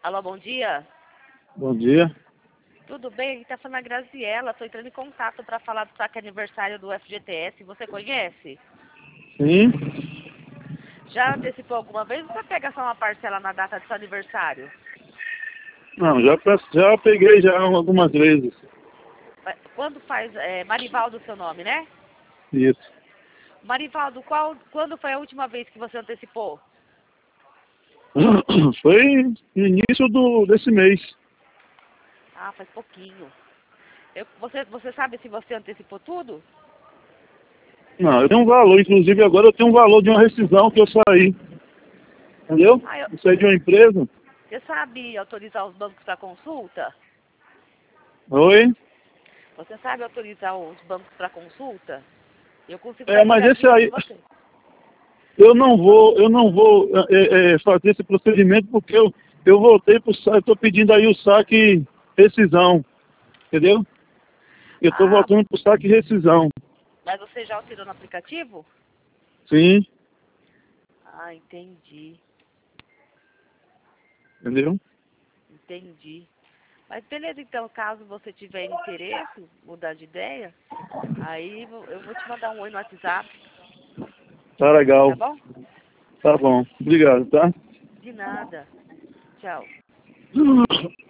Alô, bom dia. Bom dia. Tudo bem? Aqui tá falando a Graziela. Estou entrando em contato para falar do saque aniversário do FGTS. Você conhece? Sim? Já antecipou alguma vez ou você pega só uma parcela na data do seu aniversário? Não, já peguei já algumas vezes. Quando faz... Marivaldo, seu nome, né? Isso. Marivaldo, quando foi a última vez que você antecipou? Foi no início desse mês. Ah, faz pouquinho. Você sabe se você antecipou tudo? Não, eu tenho um valor, inclusive agora eu tenho um valor de uma rescisão que eu saí. Entendeu? Ah, Eu saí de uma empresa. Você sabe autorizar os bancos para consulta? Oi? Você sabe autorizar os bancos para consulta? Eu consigo dar uma Mas esse olhadinha para aí, você. eu não vou fazer esse procedimento porque eu voltei pro saque, eu tô pedindo aí o saque rescisão. Entendeu? Eu tô Ah, voltando pro saque rescisão. mas você já alterou no aplicativo? Sim, Ah, entendi. entendeu? Entendi. Mas beleza, então, caso você tiver interesse, mudar de ideia, aí eu vou te mandar um oi no WhatsApp, Tá legal. tá bom? Tá bom. Obrigado, tá? De nada. Tchau.